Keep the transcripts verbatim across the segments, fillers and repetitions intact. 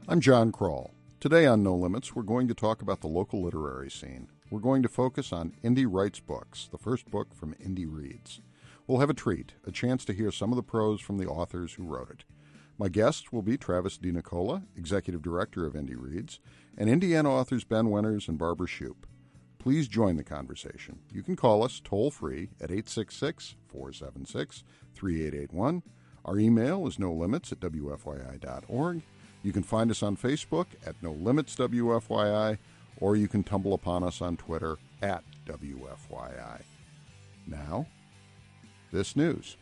I'm John Kroll. Today on No Limits, we're going to talk about the local literary scene. We're going to focus on Indy Writes Books, the first book from Indy Reads. We'll have a treat, a chance to hear some of the prose from the authors who wrote it. My guests will be Travis DiNicola, Executive Director of Indy Reads, and Indiana authors Ben Winters and Barbara Shoup. Please join the conversation. You can call us toll-free at eight six six, four seven six, three eight eight one. Our email is no limits at w f y i dot org. You can find us on Facebook at No Limits W F Y I, or you can tumble upon us on Twitter at W F Y I. Now, this news.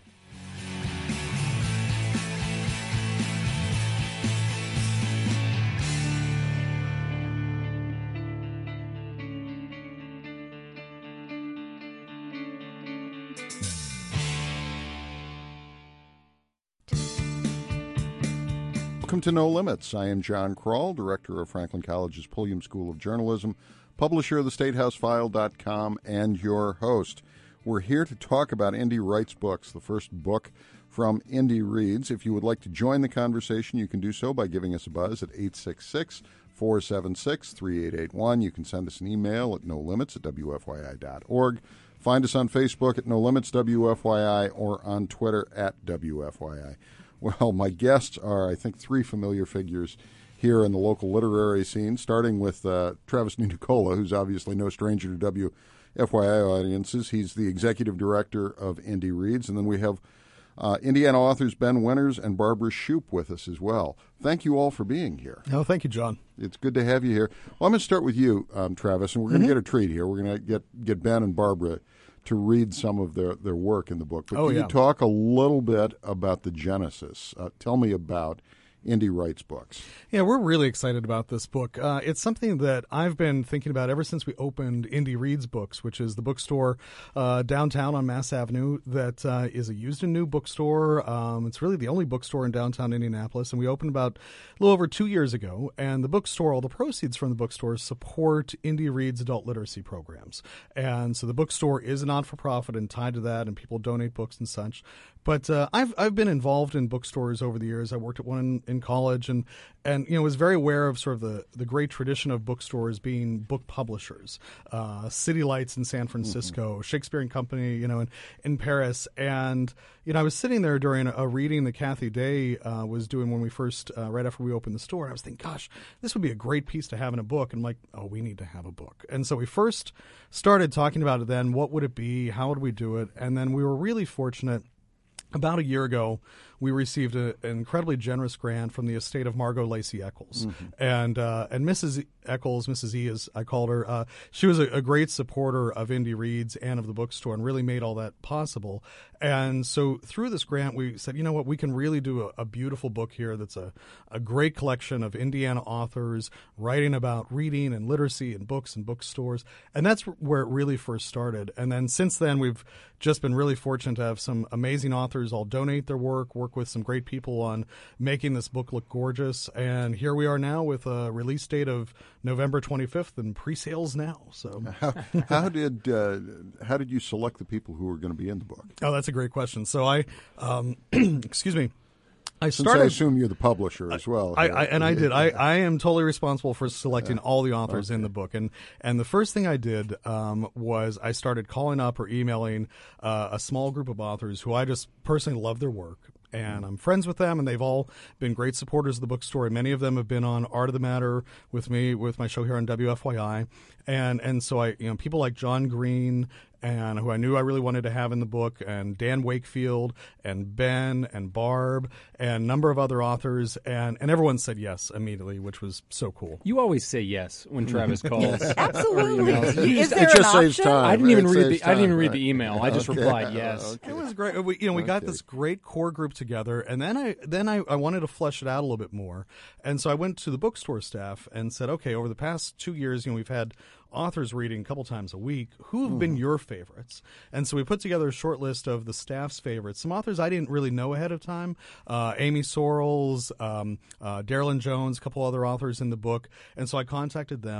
Welcome to No Limits. I am John Kroll, Director of Franklin College's Pulliam School of Journalism, publisher of the State House File dot com, and your host. We're here to talk about Indy Writes Books, the first book from Indy Reads. If you would like to join the conversation, you can do so by giving us a buzz at eight six six, four seven six, three eight eight one. You can send us an email at no limits at w f y i dot org. Find us on Facebook at No Limits W F Y I or on Twitter at W F Y I. Well, my guests are, I think, three familiar figures here in the local literary scene, starting with uh, Travis DiNicola, who's obviously no stranger to W F Y I audiences. He's the executive director of Indy Reads. And then we have uh, Indiana authors Ben Winters and Barbara Shoup with us as well. Thank you all for being here. Oh, thank you, John. It's good to have you here. Well, I'm going to start with you, um, Travis, and we're going to Mm-hmm. get a treat here. We're going to get, get Ben and Barbara to read some of their, their work in the book. But oh, can yeah. you talk a little bit about the genesis? Uh, tell me about Indy Writes Books. Yeah, we're really excited about this book. Uh, it's something that I've been thinking about ever since we opened Indy Reads Books, which is the bookstore uh, downtown on Mass Avenue that uh, is a used and new bookstore. Um, it's really the only bookstore in downtown Indianapolis, and we opened about a little over two years ago. And the bookstore, all the proceeds from the bookstore support Indy Reads adult literacy programs. And so the bookstore is a not-for-profit and tied to that, and people donate books and such. But uh, I've I've been involved in bookstores over the years. I worked at one in, in college, and and you know was very aware of sort of the, the great tradition of bookstores being book publishers. Uh, City Lights in San Francisco, mm-hmm. Shakespeare and Company, you know, in, in Paris. And you know, I was sitting there during a reading that Kathy Day uh, was doing when we first, uh, right after we opened the store. And I was thinking, gosh, this would be a great piece to have in a book. And I'm like, oh, we need to have a book. And so we first started talking about it. Then what would it be? How would we do it? And then we were really fortunate. About a year ago, we received a, an incredibly generous grant from the estate of Margot Lacey Eccles. Mm-hmm. And uh, and Missus Eccles, Missus E as I called her, uh, she was a, a great supporter of Indy Reads and of the bookstore and really made all that possible. And so through this grant, we said, you know what, we can really do a, a beautiful book here that's a, a great collection of Indiana authors writing about reading and literacy and books and bookstores. And that's where it really first started. And then since then, we've just been really fortunate to have some amazing authors all donate their work, work with some great people on making this book look gorgeous. And here we are now with a release date of November twenty-fifth and pre-sales now. So how, how did uh, how did you select the people who were going to be in the book? Oh, that's a great question. So I, um, excuse me. I Since started, I assume you're the publisher as well. I, I, and I did. I, I am totally responsible for selecting Yeah. all the authors Okay. in the book. And and the first thing I did um, was I started calling up or emailing uh, a small group of authors who I just personally love their work. And I'm friends with them, and they've all been great supporters of the bookstore. And many of them have been on Art of the Matter with me, with my show here on W F Y I. And and so I, you know, people like John Green, and who I knew I really wanted to have in the book, and Dan Wakefield, and Ben, and Barb, and a number of other authors, and, and everyone said yes immediately, which was so cool. You always say yes when Travis calls. Absolutely. Is there It just an saves option? time. I didn't even It read saves the I didn't even time, read right. the email. I just Okay. replied yes. Okay. It was great. We, you know, we got Okay. this great core group together, and then I then I, I wanted to flesh it out a little bit more, and so I went to the bookstore staff and said, okay, over the past two years, you know, we've had authors reading a couple times a week. Who have been your favorites? And so we put together a short list of the staff's favorites. Some authors I didn't really know ahead of time. Uh, Amy Sorrells, um, uh, Darylyn Jones, a couple other authors in the book. And so I contacted them.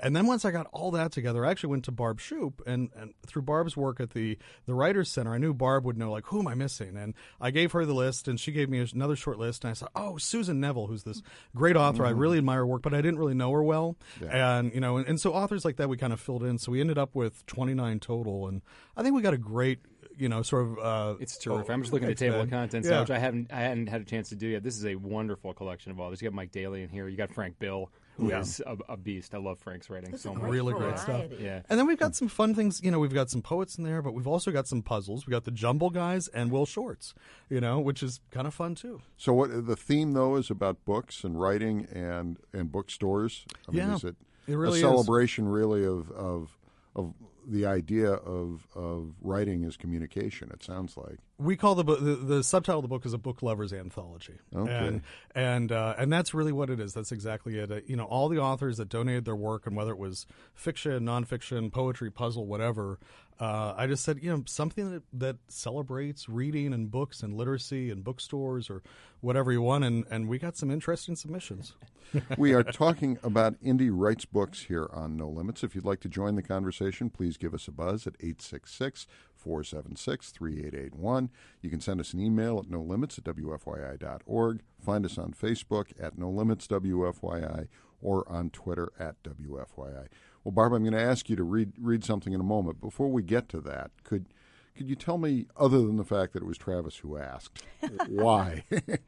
And then once I got all that together, I actually went to Barb Shoup, and, and through Barb's work at the, the Writers Center, I knew Barb would know, like, who am I missing? And I gave her the list, and she gave me another short list, and I said, oh, Susan Neville, who's this great author. Mm-hmm. I really admire her work, but I didn't really know her well. Yeah. And, you know, and, and so authors like that we kind of filled in. So we ended up with twenty-nine total, and I think we got a great, you know, sort of. Uh, it's terrific. Oh, I'm just looking at the table of contents, yeah. which I haven't, I hadn't had a chance to do yet. This is a wonderful collection of authors. You got Mike Daly in here. You got Frank Bill, who yeah. is a, a beast. I love Frank's writing That's so much. Really great stuff. Yeah. And then we've got some fun things. You know, we've got some poets in there, but we've also got some puzzles. We got the Jumble Guys and Will Shortz, you know, which is kind of fun too. So what the theme though is about books and writing and and bookstores. I mean, yeah, is it, it really a celebration is. really of of of the idea of of writing is communication? It sounds like. We call the book, the, the subtitle of the book is A Book Lover's Anthology. Okay. And and, uh, and that's really what it is. That's exactly it. Uh, you know, all the authors that donated their work, and whether it was fiction, nonfiction, poetry, puzzle, whatever, uh, I just said, you know, something that, that celebrates reading and books and literacy and bookstores or whatever you want. And, and we got some interesting submissions. We are talking about Indy Writes Books here on No Limits. If you'd like to join the conversation, please give us a buzz at eight six six, four seven six, three eight eight one. You can send us an email at no limits at w f y i dot org. Find us on Facebook at No Limits W F Y I or on Twitter at W F Y I. Well, Barb, I'm going to ask you to read read something in a moment. Before we get to that, could could you tell me, other than the fact that it was Travis who asked, why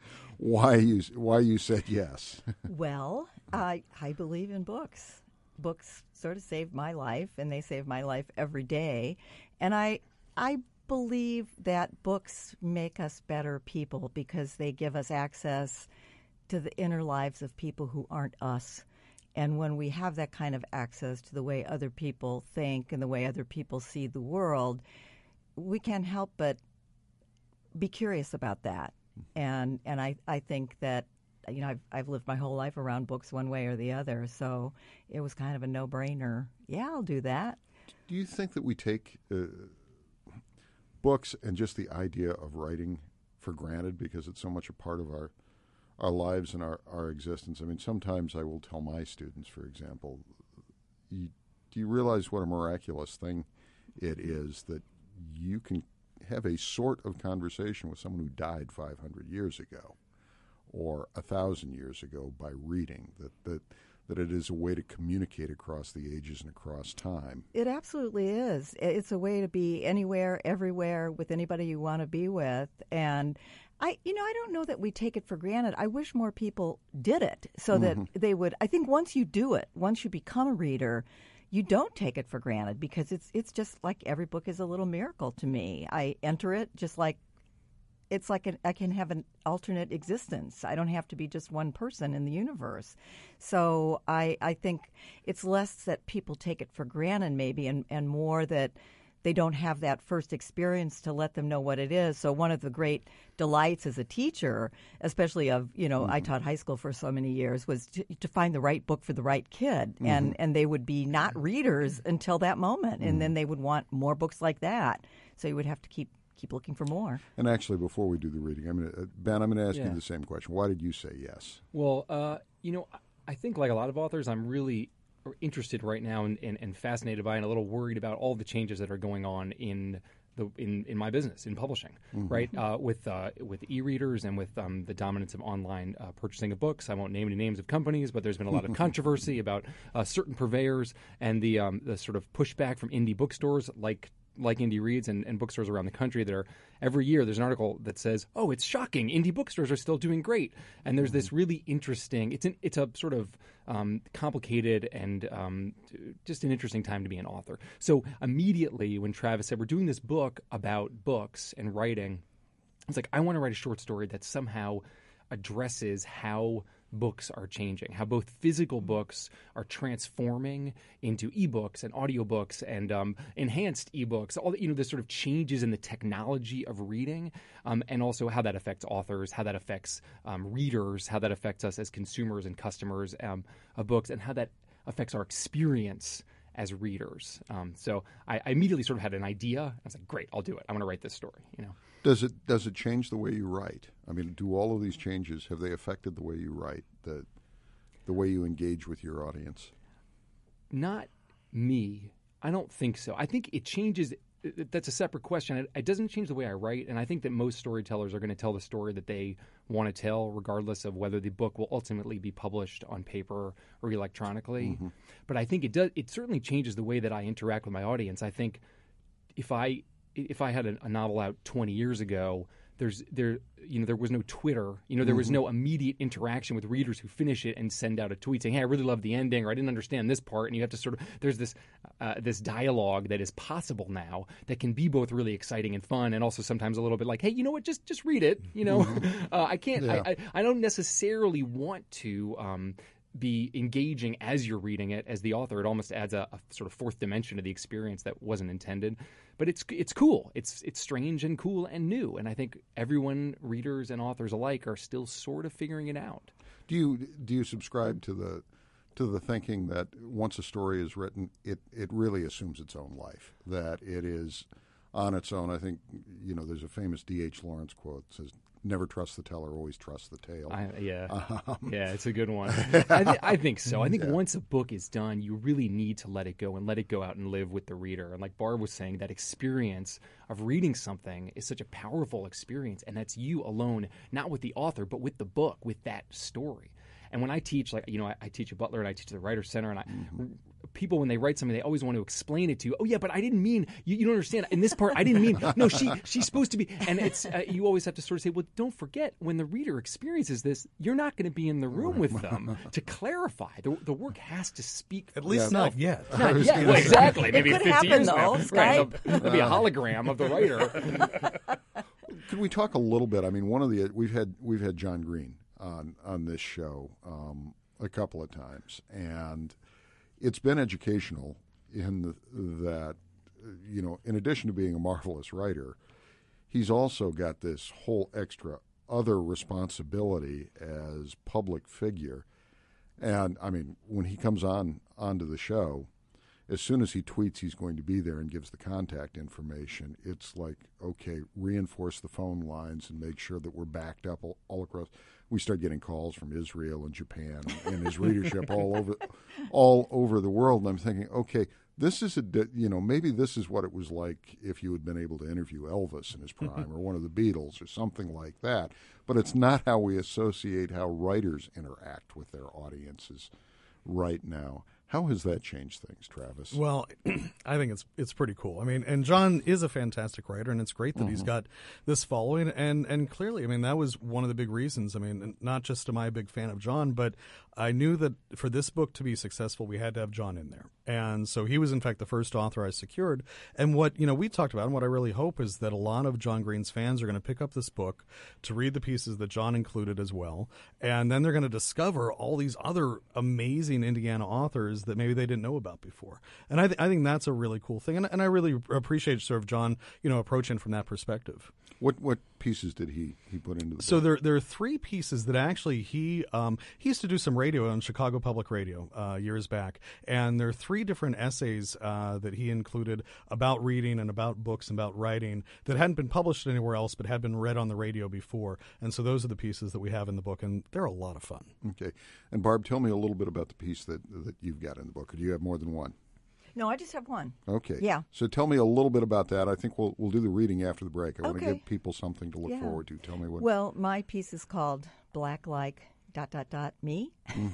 why you why you said yes? Well, I I believe in books. Books sort of saved my life, and they save my life every day. And I I believe that books make us better people because they give us access to the inner lives of people who aren't us. And when we have that kind of access to the way other people think and the way other people see the world, we can't help but be curious about that. And and I, I think that, you know, I've, I've lived my whole life around books one way or the other, so it was kind of a no-brainer. Yeah, I'll do that. Do you think that we take uh, books and just the idea of writing for granted because it's so much a part of our our lives and our, our existence? I mean, sometimes I will tell my students, for example, you, do you realize what a miraculous thing it is that you can have a sort of conversation with someone who died five hundred years ago or one thousand years ago by reading, that, that that it is a way to communicate across the ages and across time? It absolutely is. It's a way to be anywhere, everywhere, with anybody you want to be with. And I, you know, I don't know that we take it for granted. I wish more people did it so that mm-hmm. they would. I think once you do it, once you become a reader, you don't take it for granted because it's it's just like every book is a little miracle to me. I enter it just like it's like an, I can have an alternate existence. I don't have to be just one person in the universe. So I I think it's less that people take it for granted maybe and, and more that they don't have that first experience to let them know what it is. So one of the great delights as a teacher, especially of, you know, mm-hmm. I taught high school for so many years, was to, to find the right book for the right kid. Mm-hmm. And, and they would be not readers until that moment. Mm-hmm. And then they would want more books like that. So you would have to keep keep looking for more. And actually, before we do the reading, I'm gonna, uh, Ben, I'm going to ask yeah. you the same question. Why did you say yes? Well, uh, you know, I think like a lot of authors, I'm really interested right now and, and, and fascinated by and a little worried about all the changes that are going on in the in, in my business, in publishing, mm-hmm. right? Uh, with uh, with e-readers and with um, the dominance of online uh, purchasing of books. I won't name any names of companies, but there's been a lot of controversy about uh, certain purveyors and the um, the sort of pushback from indie bookstores like like Indy Reads and, and bookstores around the country that are every year there's an article that says, oh, it's shocking, indie bookstores are still doing great. And there's this really interesting, it's an, it's a sort of um, complicated and um, just an interesting time to be an author. So immediately when Travis said, we're doing this book about books and writing, I was like, I want to write a short story that somehow addresses how books are changing, how both physical books are transforming into ebooks and audiobooks and um, enhanced ebooks, all the, you know, the sort of changes in the technology of reading, um, and also how that affects authors, how that affects um, readers, how that affects us as consumers and customers um, of books, and how that affects our experience as readers. Um, so I, I immediately sort of had an idea. I was like, great, I'll do it. I want to write this story, you know. Does it does it change the way you write? I mean, do all of these changes, have they affected the way you write, the the way you engage with your audience? not me. I don't think so. I think it changes. That's a separate question. It, it doesn't change the way I write, and I think that most storytellers are going to tell the story that they want to tell, regardless of whether the book will ultimately be published on paper or electronically. Mm-hmm. But I think it does. It certainly changes the way that I interact with my audience. I think if I if I had a, a novel out twenty years ago, there's there you know there was no Twitter, you know there mm-hmm. was no immediate interaction with readers who finish it and send out a tweet saying, "Hey, I really love the ending," or "I didn't understand this part," and you have to sort of there's this uh, this dialogue that is possible now that can be both really exciting and fun, and also sometimes a little bit like, "Hey, you know what? Just just read it." You know, uh, I can't. Yeah. I, I I don't necessarily want to. Um, be engaging as you're reading it as the author. It almost adds a, a sort of fourth dimension to the experience that wasn't intended. But it's it's cool. It's it's strange and cool and new. And I think everyone, readers and authors alike, are still sort of figuring it out. Do you do you subscribe to the to the thinking that once a story is written, it, it really assumes its own life, that it is on its own? I think, you know, there's a famous D H Lawrence quote that says, "Never trust the teller, always trust the tale." I, yeah, um, yeah, it's a good one. I, th- I think so. I think yeah. once a book is done, you really need to let it go and let it go out and live with the reader. And like Barb was saying, that experience of reading something is such a powerful experience, and that's you alone, not with the author, but with the book, with that story. And when I teach, like, you know, I, I teach at Butler and I teach at the Writers Center, and I, mm-hmm. people, when they write something, they always want to explain it to you. Oh, yeah, but I didn't mean, you, you don't understand. In this part, I didn't mean, no, she she's supposed to be. And it's uh, you always have to sort of say, well, don't forget, when the reader experiences this, you're not going to be in the room with them to clarify. The, the work has to speak At least yeah. not yet. Not yet. Well, exactly. It Maybe could fifty happen, years though, now. Skype. Right. There'll, there'll be a hologram of the writer. Could we talk a little bit? I mean, one of the we've had we've had John Green on on this show um, a couple of times, and it's been educational in the, that, you know, in addition to being a marvelous writer, he's also got this whole extra other responsibility as public figure. And I mean, when he comes on onto the show, as soon as he tweets he's going to be there and gives the contact information, it's like, okay, reinforce the phone lines and make sure that we're backed up all, all across. We start getting calls from Israel and Japan and his readership all over, all over the world. And I'm thinking, okay, this is a, you know, maybe this is what it was like if you had been able to interview Elvis in his prime or one of the Beatles or something like that. But it's not how we associate how writers interact with their audiences right now. How has that changed things, Travis? Well, I think it's it's pretty cool. I mean, and John is a fantastic writer, and it's great that mm-hmm. he's got this following. And, and clearly, I mean, that was one of the big reasons. I mean, not just am I a big fan of John, but I knew that for this book to be successful, we had to have John in there. And so he was, in fact, the first author I secured. And what, you know, we talked about, and what I really hope is that a lot of John Green's fans are going to pick up this book to read the pieces that John included as well. And then they're going to discover all these other amazing Indiana authors that maybe they didn't know about before. And I, th- I think that's a really cool thing. And, and I really appreciate sort of John, you know, approaching from that perspective. What what pieces did he, he put into the so book? there there are three pieces that actually he um, he used to do some radio on Chicago Public Radio uh, years back, and there are three different essays uh, that he included about reading and about books and about writing that hadn't been published anywhere else but had been read on the radio before. And so those are the pieces that we have in the book, and they're a lot of fun. Okay. And Barb, tell me a little bit about the piece that that you've got in the book. Or do you have more than one? No, I just have one. Okay. Yeah. So tell me a little bit about that. I think we'll we'll do the reading after the break. I okay. want to give people something to look yeah. forward to. Tell me what. Well, my piece is called Black Like dot dot dot me,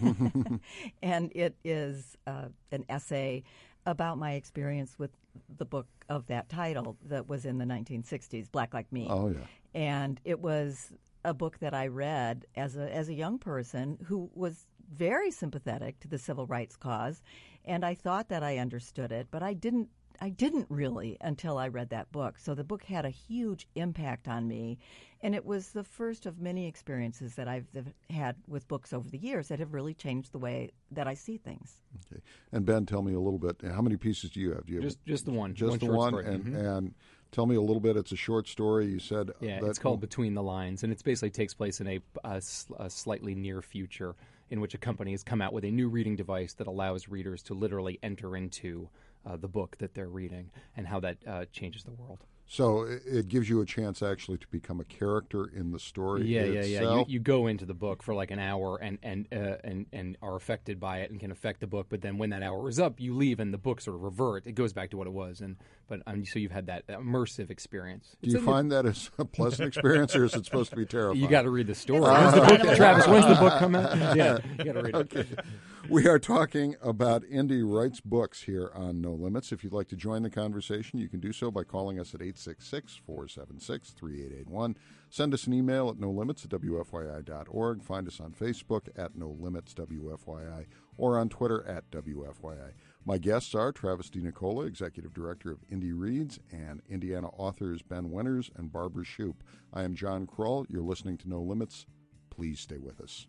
and it is uh, an essay about my experience with the book of that title that was in the nineteen sixties, Black Like Me. Oh yeah. And it was a book that I read as a as a young person who was very sympathetic to the civil rights cause, and I thought that I understood it, but I didn't I didn't really until I read that book. So the book had a huge impact on me, and it was the first of many experiences that I've had with books over the years that have really changed the way that I see things. Okay. And Ben, tell me a little bit, how many pieces do you have? Do you have just just the one. Just one the short one, story. and mm-hmm. and tell me a little bit. It's a short story. You said yeah, that, it's called Between the Lines, and it basically takes place in a, a, a slightly near future in which a company has come out with a new reading device that allows readers to literally enter into uh, the book that they're reading, and how that uh, changes the world. So it, it gives you a chance actually to become a character in the story Yeah, itself. yeah, yeah. You, you go into the book for like an hour and and, uh, and and are affected by it and can affect the book. But then when that hour is up, you leave and the book sort of revert. It goes back to what it was. And but um, so you've had that immersive experience. Do you find that as a pleasant experience, or is it supposed to be terrifying? You got to read the story. Uh, when's the book, okay. Travis, when's the book come out? Yeah, you got to read it. Okay. We are talking about Indy Writes books here on No Limits. If you'd like to join the conversation, you can do so by calling us at eight six six, four seven six, three eight eight one. Send us an email at no limits at w f y i dot org. Find us on Facebook at No Limits W F Y I or on Twitter at W F Y I. My guests are Travis DiNicola, Executive Director of Indy Reads, and Indiana authors Ben Winters and Barbara Shoup. I am John Kroll. You're listening to No Limits. Please stay with us.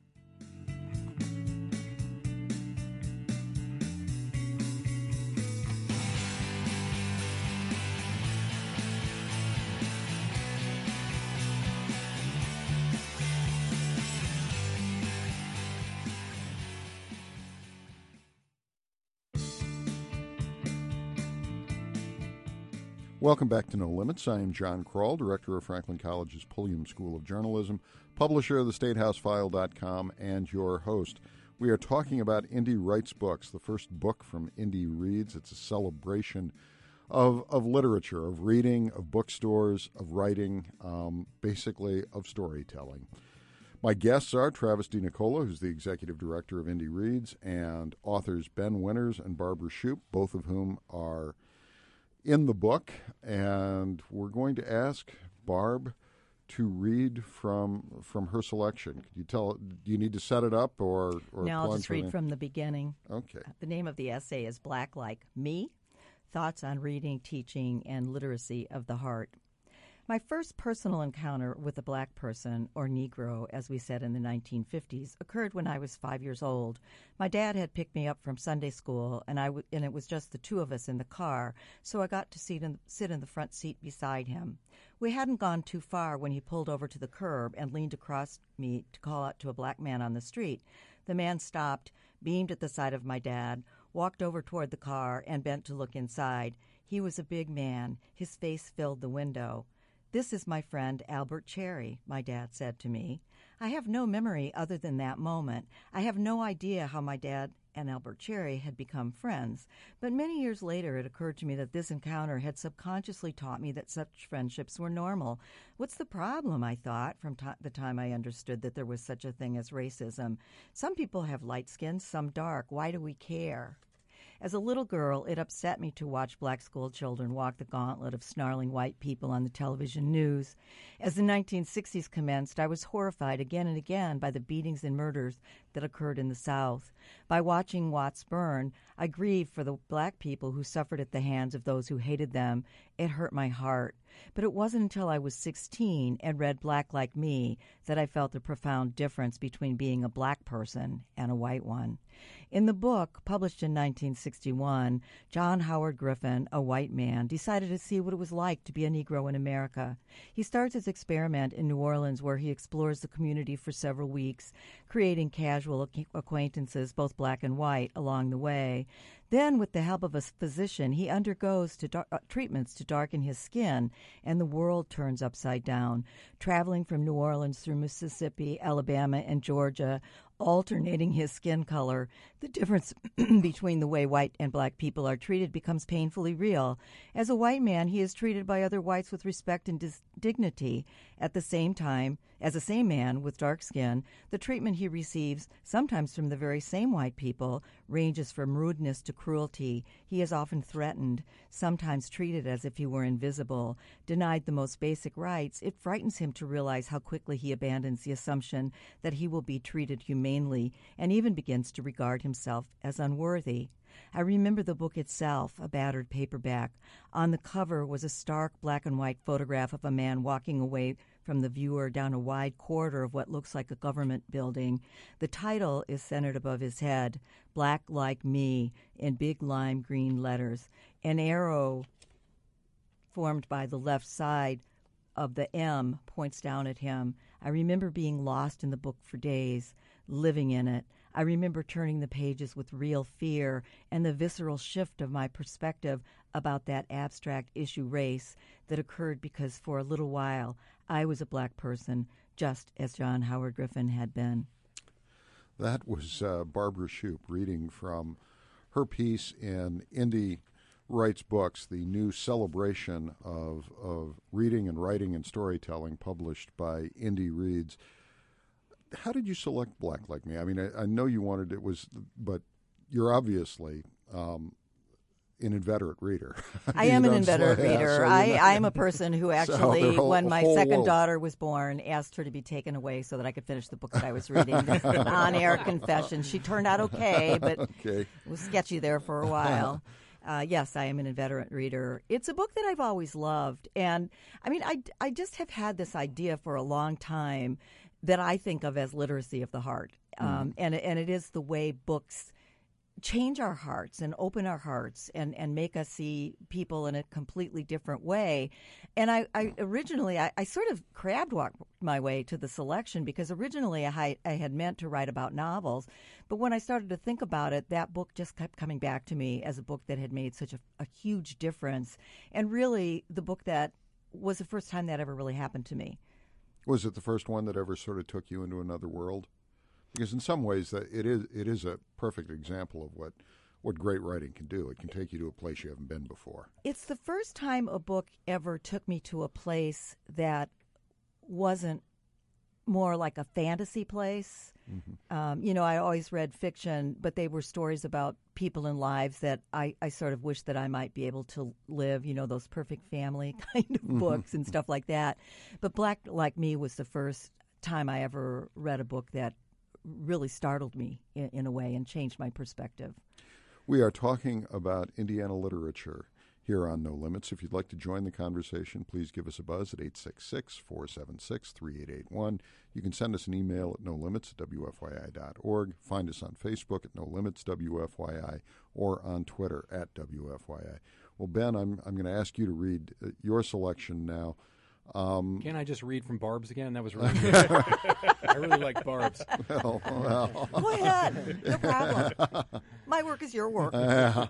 Welcome back to No Limits. I am John Kroll, Director of Franklin College's Pulliam School of Journalism, publisher of the State House File dot com, and your host. We are talking about Indy Writes books, the first book from Indy Reads. It's a celebration of, of literature, of reading, of bookstores, of writing, um, basically of storytelling. My guests are Travis DiNicola, who's the Executive Director of Indy Reads, and authors Ben Winters and Barbara Shoup, both of whom are in the book, and we're going to ask Barb to read from from her selection. Could you tell? Do you need to set it up, or, or no? I'll just read in? from the beginning. Okay. The name of the essay is "Black Like Me: Thoughts on Reading, Teaching, and Literacy of the Heart." My first personal encounter with a black person, or Negro, as we said in the nineteen fifties, occurred when I was five years old. My dad had picked me up from Sunday school, and I w- and it was just the two of us in the car, so I got to sit in, sit in the front seat beside him. We hadn't gone too far when he pulled over to the curb and leaned across me to call out to a black man on the street. The man stopped, beamed at the sight of my dad, walked over toward the car, and bent to look inside. He was a big man. His face filled the window. "This is my friend Albert Cherry," my dad said to me. I have no memory other than that moment. I have no idea how my dad and Albert Cherry had become friends, but many years later it occurred to me that this encounter had subconsciously taught me that such friendships were normal. What's the problem, I thought, from t- the time I understood that there was such a thing as racism? Some people have light skin, some dark. Why do we care? As a little girl, it upset me to watch black school children walk the gauntlet of snarling white people on the television news. As the nineteen sixties commenced, I was horrified again and again by the beatings and murders that occurred in the South. By watching Watts burn, I grieved for the black people who suffered at the hands of those who hated them. It hurt my heart. But it wasn't until I was sixteen and read Black Like Me that I felt the profound difference between being a black person and a white one. In the book, published in nineteen sixty-one, John Howard Griffin, a white man, decided to see what it was like to be a Negro in America. He starts his experiment in New Orleans, where he explores the community for several weeks, creating casual acquaintances, both black and white, along the way. Then, with the help of a physician, he undergoes to dar- uh, treatments to darken his skin, and the world turns upside down. Traveling from New Orleans through Mississippi, Alabama, and Georgia, alternating his skin color, the difference between the way white and black people are treated becomes painfully real. As a white man, he is treated by other whites with respect and dis- dignity. At the same time, as a same man with dark skin, the treatment he receives, sometimes from the very same white people, ranges from rudeness to cruelty. He is often threatened, sometimes treated as if he were invisible. Denied the most basic rights, it frightens him to realize how quickly he abandons the assumption that he will be treated humanely, and even begins to regard himself as unworthy. I remember the book itself, a battered paperback. On the cover was a stark black and white photograph of a man walking away from the viewer down a wide corridor of what looks like a government building. The title is centered above his head, Black Like Me, in big lime green letters. An arrow formed by the left side of the M points down at him. I remember being lost in the book for days, living in it. I remember turning the pages with real fear and the visceral shift of my perspective about that abstract issue race that occurred because for a little while I was a black person, just as John Howard Griffin had been. That was uh, Barbara Shoup reading from her piece in Indie Writes Books, the new celebration of, of reading and writing and storytelling published by Indie Reads. How did you select Black Like Me? I mean, I, I know you wanted it was, but you're obviously um, an inveterate reader. I am an inveterate say, reader. Yeah, so I, you know. I am a person who actually, so when my whole second world. daughter was born, asked her to be taken away so that I could finish the book that I was reading. Just an on-air confession. She turned out okay, but okay. it was sketchy there for a while. Uh, yes, I am an inveterate reader. It's a book that I've always loved. And, I mean, I, I just have had this idea for a long time that I think of as literacy of the heart. Um, mm. and, and it is the way books change our hearts and open our hearts and, and make us see people in a completely different way. And I, I originally, I, I sort of crab walked my way to the selection because originally I, I had meant to write about novels. But when I started to think about it, that book just kept coming back to me as a book that had made such a, a huge difference. And really the book that was the first time that ever really happened to me. Was it the first one that ever sort of took you into another world? Because in some ways, that it is it is a perfect example of what, what great writing can do. It can take you to a place you haven't been before. It's the first time a book ever took me to a place that wasn't more like a fantasy place. Mm-hmm. Um, you know, I always read fiction, but they were stories about people and lives that I, I sort of wish that I might be able to live, you know, those perfect family kind of mm-hmm. books and stuff like that. But Black Like Me was the first time I ever read a book that really startled me in, in a way and changed my perspective. We are talking about Indiana literature here on No Limits. If you'd like to join the conversation, please give us a buzz at eight six six, four seven six, three eight eight one. You can send us an email at no limits at w f y i dot org. Find us on Facebook at No Limits W F Y I or on Twitter at W F Y I. Well, Ben, I'm, I'm going to ask you to read uh, your selection now. Um, Can I just read from Barb's again? That was really good. I really like Barb's. Well, well. Go ahead. No problem. My work is your work. Uh,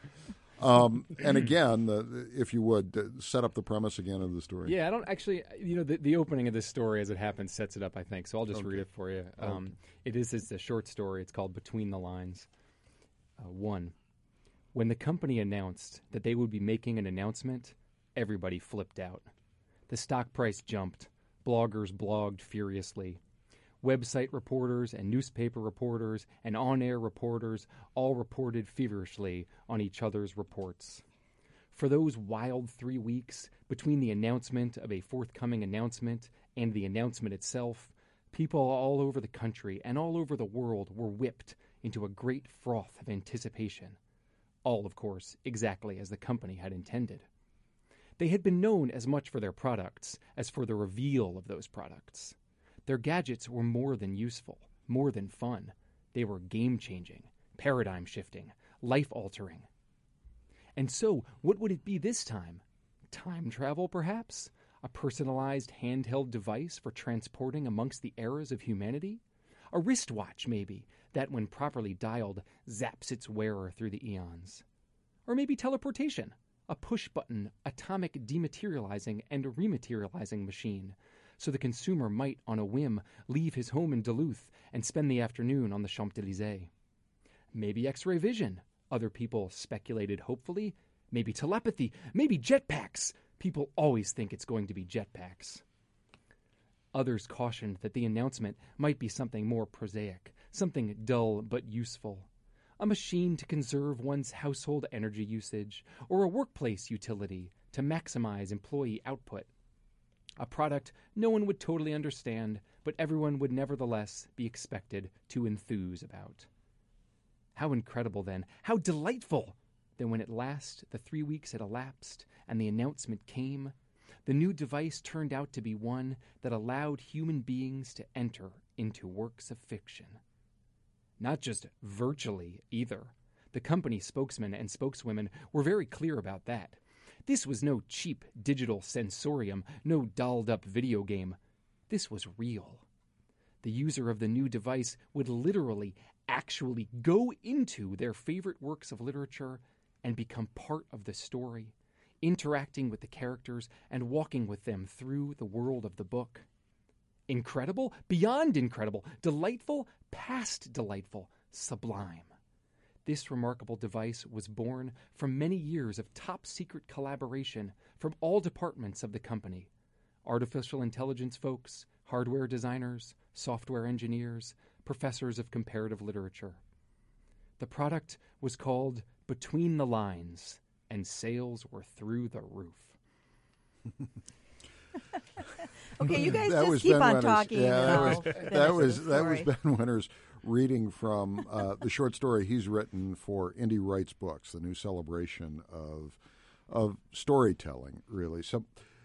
um, and again, the, if you would, uh, set up the premise again of the story. Yeah, I don't actually, you know, the, the opening of this story as it happens sets it up, I think. So I'll just Okay. read it for you. Um, Okay. It is it's a short story. It's called Between the Lines. Uh, one, when the company announced that they would be making an announcement, everybody flipped out. The stock price jumped. Bloggers blogged furiously. Website reporters and newspaper reporters and on-air reporters all reported feverishly on each other's reports. For those wild three weeks between the announcement of a forthcoming announcement and the announcement itself, people all over the country and all over the world were whipped into a great froth of anticipation. All, of course, exactly as the company had intended. They had been known as much for their products as for the reveal of those products. Their gadgets were more than useful, more than fun. They were game-changing, paradigm-shifting, life-altering. And so, what would it be this time? Time travel, perhaps? A personalized handheld device for transporting amongst the eras of humanity? A wristwatch, maybe, that when properly dialed, zaps its wearer through the eons. Or maybe teleportation. A push-button, atomic dematerializing and rematerializing machine, so the consumer might, on a whim, leave his home in Duluth and spend the afternoon on the Champs-Élysées. Maybe X-ray vision, other people speculated hopefully. Maybe telepathy, maybe jetpacks. People always think it's going to be jetpacks. Others cautioned that the announcement might be something more prosaic, something dull but useful. A machine to conserve one's household energy usage, or a workplace utility to maximize employee output. A product no one would totally understand, but everyone would nevertheless be expected to enthuse about. How incredible, then, how delightful, that when at last the three weeks had elapsed and the announcement came, the new device turned out to be one that allowed human beings to enter into works of fiction. Not just virtually, either. The company spokesmen and spokeswomen were very clear about that. This was no cheap digital sensorium, no dolled-up video game. This was real. The user of the new device would literally, actually go into their favorite works of literature and become part of the story, interacting with the characters and walking with them through the world of the book. Incredible, beyond incredible, delightful, past delightful, sublime. This remarkable device was born from many years of top-secret collaboration from all departments of the company. Artificial intelligence folks, hardware designers, software engineers, professors of comparative literature. The product was called Between the Lines, and sales were through the roof. Okay, you guys That just was keep Ben on Winters. talking. Yeah, and that I'll was finish that was the that was story. Ben Winters reading from uh, the short story he's written for Indie Writes Books, the new celebration of of storytelling. Really, so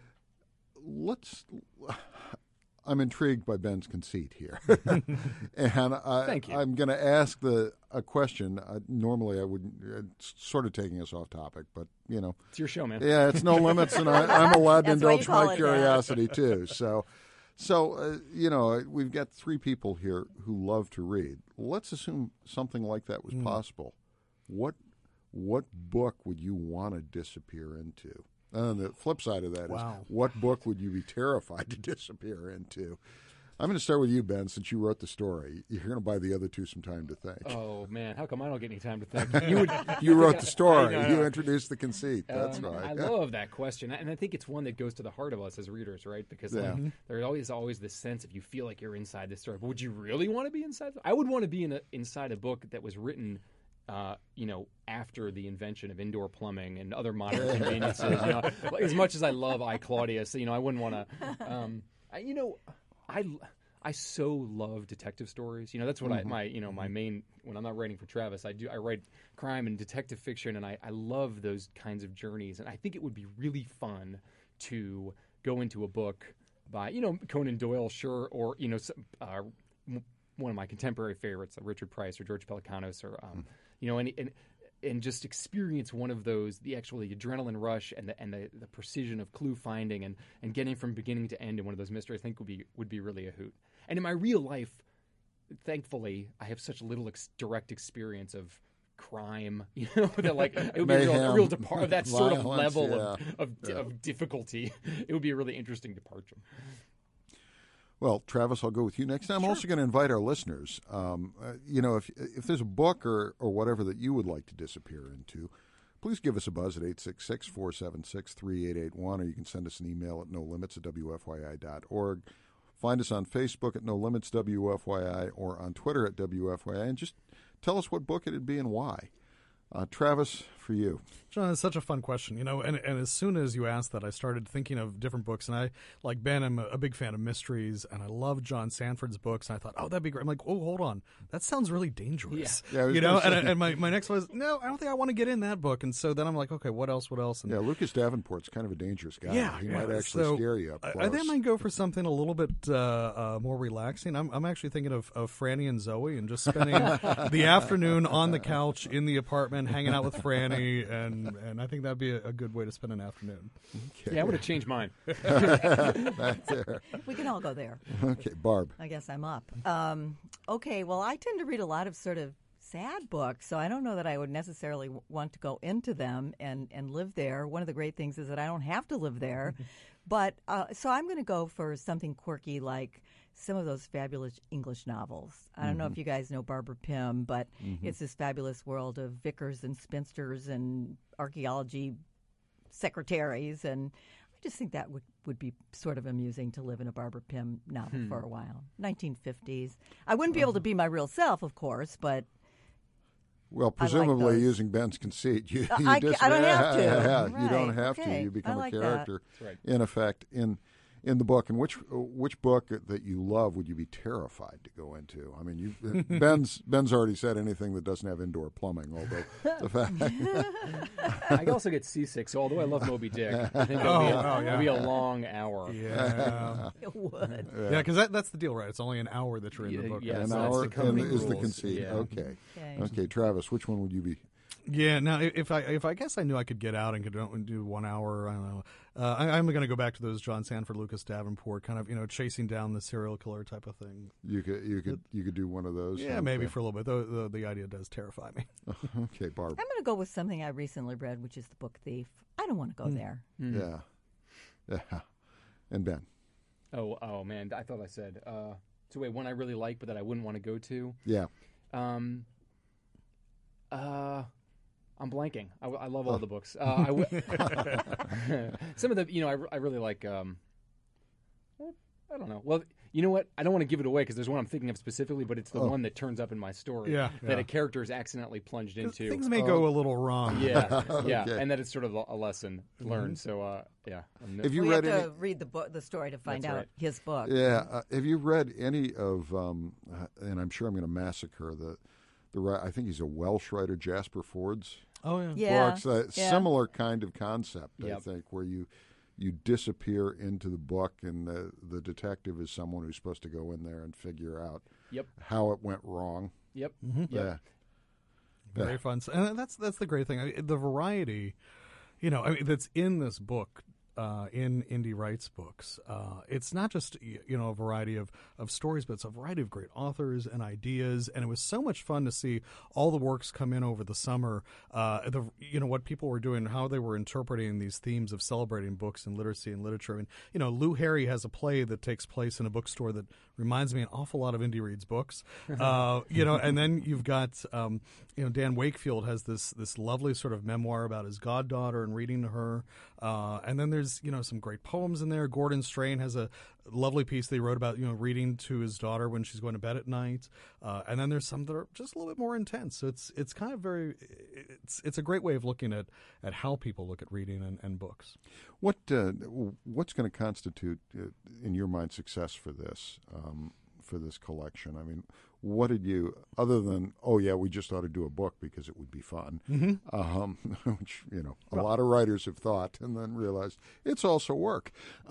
let's. I'm intrigued by Ben's conceit here, and I, Thank you. I'm going to ask the a question. Uh, normally, I would uh, it's sort of taking us off topic, but you know, It's your show, man. yeah, it's no limits, and I, I'm allowed to That's why you indulge call my it that. curiosity too. So, so uh, you know, we've got three people here who love to read. Let's assume something like that was Mm. possible. What what book would you want to disappear into? And the flip side of that Wow. is, what book would you be terrified to disappear into? I'm going to start with you, Ben, since you wrote the story. You're going to buy the other two some time to think. Oh, man, how come I don't get any time to think? You would. You wrote the story. I know. You introduced the conceit. That's Um, right. I love that question, and I think it's one that goes to the heart of us as readers, right? Because like, Yeah. there's always always this sense if you feel like you're inside the story. But would you really want to be inside? I would want to be in a, inside a book that was written, uh, you know, after the invention of indoor plumbing and other modern conveniences. You know, Like, as much as I love I Claudius, you know, I wouldn't want to. Um, I, you know, I. I so love detective stories. You know, that's what I my you know my main when I'm not writing for Travis, I do I write crime and detective fiction, and I, I love those kinds of journeys. And I think it would be really fun to go into a book by you know Conan Doyle, sure, or you know some, uh, m- one of my contemporary favorites, uh, Richard Price or George Pelecanos, or um, you know, and, and and just experience one of those, the actual the adrenaline rush and the and the, the precision of clue finding and, and getting from beginning to end in one of those mysteries, I think would be would be really a hoot. And in my real life, thankfully, I have such little ex- direct experience of crime, you know, that like it would be a real, a Mayhem, real depart of that sort of violence, level yeah. of of, Yeah. of difficulty. It would be a really interesting departure. Well, Travis, I'll go with you next. I'm Sure. also going to invite our listeners. Um, uh, you know, if if there's a book or, or whatever that you would like to disappear into, please give us a buzz at eight six six, four seven six, three eight eight one, or you can send us an email at no limits at w f y i dot org. Find us on Facebook at No Limits W F Y I or on Twitter at W F Y I, and just tell us what book it'd be and why. Uh, Travis, for you. John, it's such a fun question, you know, and, and as soon as you asked that, I started thinking of different books, and I, like Ben, I'm a, a big fan of mysteries, and I love John Sanford's books, and I thought, oh, that'd be great. I'm like, oh, hold on, that sounds really dangerous. Yeah. Yeah, I was you know, gonna and, say. and my, my next one was, no, I don't think I want to get in that book, and so then I'm like, okay, what else, what else? And Yeah, Lucas Davenport's kind of a dangerous guy. Yeah, he yeah. might actually So, scare you up I, close. I think I might go for something a little bit uh, uh, more relaxing. I'm, I'm actually thinking of, of Franny and Zoe and just spending the afternoon on the couch in the apartment, hanging out with Franny, and, and I think that'd be a, a good way to spend an afternoon. Okay. Yeah, I would have changed mine. Back there. We can all go there. Okay, Barb. I guess I'm up. Um, okay, well, I tend to read a lot of sort of sad books, so I don't know that I would necessarily w- want to go into them and, and live there. One of the great things is that I don't have to live there. But uh, so I'm going to go for something quirky like some of those fabulous English novels. I don't know if you guys know Barbara Pym, but it's this fabulous world of vicars and spinsters and archaeology secretaries, and I just think that would, would be sort of amusing to live in a Barbara Pym novel for a while. nineteen fifties. I wouldn't be able to be my real self, of course, but Well, I like presumably those. using Ben's conceit, you, Uh, you I- dis- I don't have to. Yeah, yeah, you Right, don't have to. okay. You become I like a that. character, That's right. in effect, in in the book. And which which book that you love would you be terrified to go into? I mean, you Ben's Ben's already said anything that doesn't have indoor plumbing. Although the fact, I also get seasick, so although I love Moby Dick, I think it'll, Oh, be, a, oh, yeah. it'll be a long hour. Yeah, it would. yeah, because that, that's the deal, right? It's only an hour that you're in the Yeah, book. yeah. an so that's hour the company and is the rules. conceit. Yeah. Okay. Okay. okay, Travis, which one would you be? Yeah. Now, if I if I guess I knew I could get out and could do one hour, I don't know. Uh, I, I'm going to go back to those John Sanford, Lucas Davenport, kind of, you know, chasing down the serial killer type of thing. You could you could you could do one of those. Yeah, maybe for a little bit. The, the, the idea does terrify me. Okay, Barb. I'm going to go with something I recently read, which is The Book Thief. I don't want to go mm. there. Mm. Yeah, yeah. And Ben. Oh, oh man! I thought I said. Uh, so wait, one I really like, but that I wouldn't want to go to. Yeah. Um. Uh. I'm blanking. I, I love all oh. the books. Uh, I w- Some of the, you know, I, I really like. Um, I don't know. Well, you know what? I don't want to give it away because there's one I'm thinking of specifically, but it's the oh. one that turns up in my story yeah, that yeah. a character is accidentally plunged into. Things may oh. go a little wrong. Yeah, yeah, okay. and that it's sort of a lesson learned. Mm-hmm. So, uh, yeah. Have you we read have any? to read the book, the story to find That's out right. his book. Yeah. Uh, have you read any of? Um, uh, and I'm sure I'm going to massacre the, the. I think he's a Welsh writer, Jasper Ford's. Oh yeah, yeah. books. Uh, yeah. Similar kind of concept, yep. I think, where you you disappear into the book, and the the detective is someone who's supposed to go in there and figure out yep. how it went wrong. Yep. Mm-hmm. Yep. Yeah. Very yeah. fun, and that's that's the great thing. I mean, the variety, you know, I mean, that's in this book. Uh, in Indy Wright's books, uh, it's not just you know a variety of, of stories, but it's a variety of great authors and ideas. And it was so much fun to see all the works come in over the summer. Uh, the you know what people were doing, how they were interpreting these themes of celebrating books and literacy and literature. And you know, Lou Harry has a play that takes place in a bookstore that reminds me an awful lot of Indy Reads books. Uh, you know, and then you've got um, you know Dan Wakefield has this this lovely sort of memoir about his goddaughter and reading to her. Uh, and then there's you know some great poems in there. Gordon Strain has a lovely piece they wrote about you know reading to his daughter when she's going to bed at night. Uh, and then there's some that are just a little bit more intense. So it's it's kind of very it's it's a great way of looking at, at how people look at reading and, and books. What uh, what's going to constitute, uh, in your mind, success for this um, for this collection? I mean, what did you, other than, oh, yeah, we just ought to do a book because it would be fun, mm-hmm. um, which, you know, a lot of writers have thought and then realized it's also work.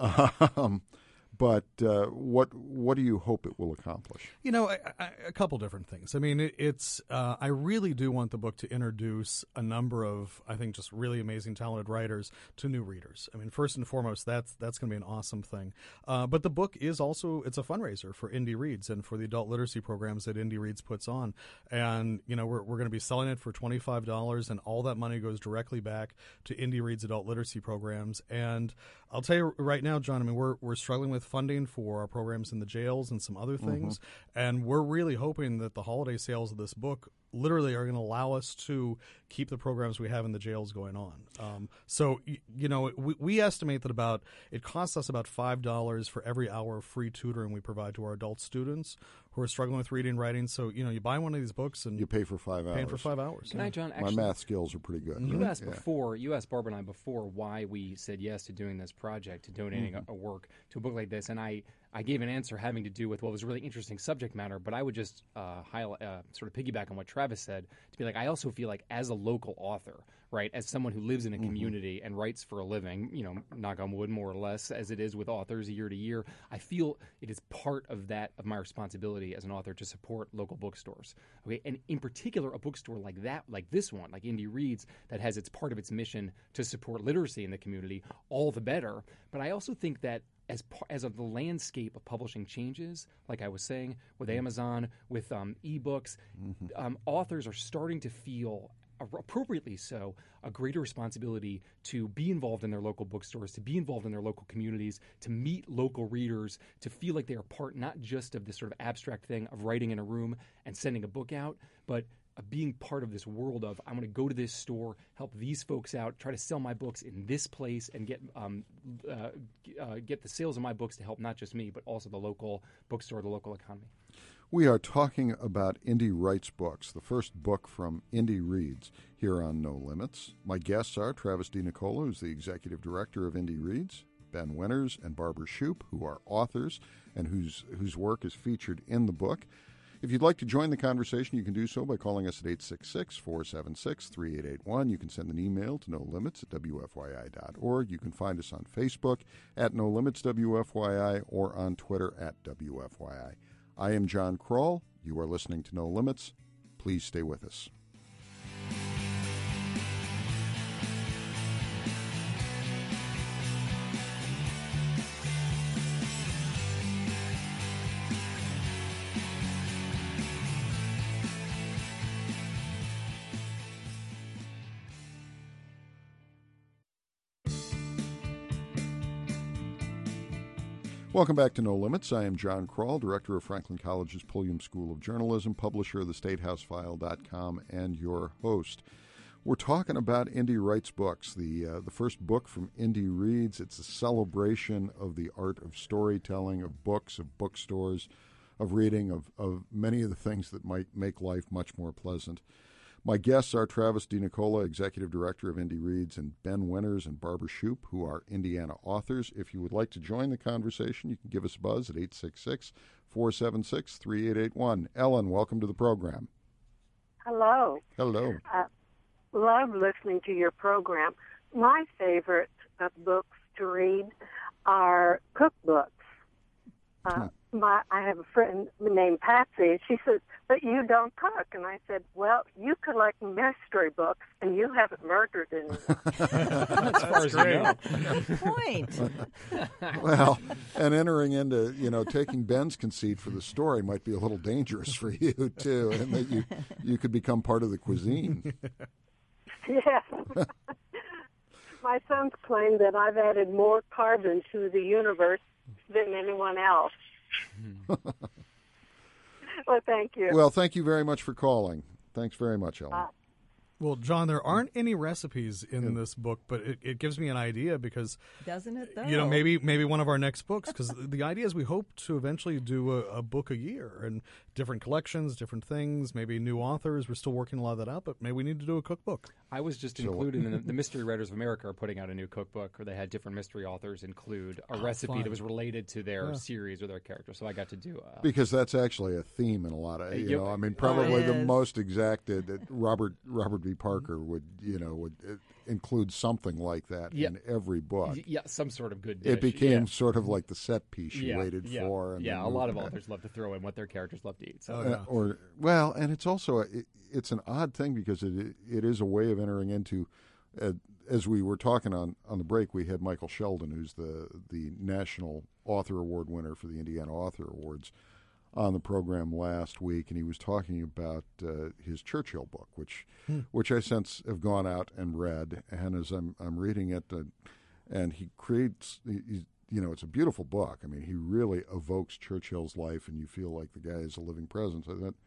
Um, but uh, what what do you hope it will accomplish? You know, I, I, a couple different things. I mean, it, it's uh, I really do want the book to introduce a number of, I think, just really amazing, talented writers to new readers. I mean, first and foremost, that's that's going to be an awesome thing. Uh, but the book is also, it's a fundraiser for Indy Reads and for the adult literacy programs that Indy Reads puts on. And, you know, we're, we're going to be selling it for twenty-five dollars, and all that money goes directly back to Indy Reads adult literacy programs. And I'll tell you right now, John, I mean, we're we're struggling with funding for our programs in the jails and some other things. Mm-hmm. And we're really hoping that the holiday sales of this book literally are going to allow us to keep the programs we have in the jails going on. Um, so, you, you know, we, we estimate that about, it costs us about five dollars for every hour of free tutoring we provide to our adult students who are struggling with reading and writing. So, you know, you buy one of these books and you pay for five hours. Paying for five hours. Can yeah. I, John, actually, my math skills are pretty good. You right? asked yeah. before, you asked Barbara and I before why we said yes to doing this project, to donating mm-hmm. a, a work to a book like this, and I, I gave an answer having to do with what was really interesting subject matter, but I would just uh, highlight, uh, sort of piggyback on what Travis said, to be like, I also feel like as a local author, right, as someone who lives in a community mm-hmm. and writes for a living, you know, knock on wood, more or less, as it is with authors year to year, I feel it is part of that, of my responsibility as an author to support local bookstores. Okay, and in particular, a bookstore like that, like this one, like Indy Reads, that has its part of its mission to support literacy in the community, all the better. But I also think that as par- as of the landscape of publishing changes, like I was saying, with Amazon, with um, ebooks, mm-hmm. um, authors are starting to feel, appropriately so, a greater responsibility to be involved in their local bookstores, to be involved in their local communities, to meet local readers, to feel like they are part not just of this sort of abstract thing of writing in a room and sending a book out, but of being part of this world of, I'm going to go to this store, help these folks out, try to sell my books in this place, and get um, uh, uh, get the sales of my books to help not just me, but also the local bookstore, the local economy. We are talking about Indy Wright's books, the first book from Indy Reads here on No Limits. My guests are Travis DiNicola, who's the executive director of Indy Reads, Ben Winters and Barbara Shoup, who are authors and whose whose work is featured in the book. If you'd like to join the conversation, you can do so by calling us at eight six six, four seven six, three eight eight one. You can send an email to no limits at w f y i dot org. You can find us on Facebook at No Limits W F Y I or on Twitter at W F Y I. I am John Kroll. You are listening to No Limits. Please stay with us. Welcome back to No Limits. I am John Kroll, director of Franklin College's Pulliam School of Journalism, publisher of the state house file dot com, and your host. We're talking about Indy Writes Books, the uh, the first book from Indy Reads. It's a celebration of the art of storytelling, of books, of bookstores, of reading, of, of many of the things that might make life much more pleasant. My guests are Travis DiNicola, Executive Director of Indy Reads, and Ben Winters and Barbara Shoup, who are Indiana authors. If you would like to join the conversation, you can give us a buzz at eight six six, four seven six, three eight eight one. Ellen, welcome to the program. Hello. Hello. Uh, love listening to your program. My favorite uh, books to read are cookbooks. Uh, my, I have a friend named Patsy, and she says, but you don't cook. And I said, well, you collect mystery books, and you haven't murdered anyone. As far as you know. Good point. Well, and entering into, you know, taking Ben's conceit for the story might be a little dangerous for you, too, and that you, you could become part of the cuisine. Yes. My sons claim that I've added more carbon to the universe than anyone else. Well, thank you. Well, thank you very much for calling. Thanks very much, Ellen. Uh, Well, John, there aren't any recipes in this book, but it, it gives me an idea because, Doesn't it, though? you know, maybe maybe one of our next books, because the idea is we hope to eventually do a, a book a year and different collections, different things, maybe new authors. We're still working a lot of that out, but maybe we need to do a cookbook. I was just So- including the, the Mystery Writers of America are putting out a new cookbook, or they had different mystery authors include a recipe fun. that was related to their Yeah. series or their character. So I got to do uh, Because that's actually a theme in a lot of, you Yep. know, I mean, probably it the is. most exacted, that Robert Robert B. Parker would, you know, would uh, include something like that Yeah. in every book. y- yeah, some sort of good dish. It became yeah. sort of like the set piece you yeah, waited yeah, for. And yeah, then a lot of moved- authors love to throw in what their characters love to eat. So Oh, Uh, yeah. or well, and it's also a, it, it's an odd thing because it it is a way of entering into. Uh, as we were talking on, on the break, we had Michael Sheldon, who's the the National Author Award winner for the Indiana Author Awards, on the program last week, and he was talking about uh, his Churchill book, which Hmm. which I since have gone out and read. And as I'm I'm reading it, uh, and he creates. He, you know, it's a beautiful book. I mean, he really evokes Churchill's life, and you feel like the guy is a living presence. I thought,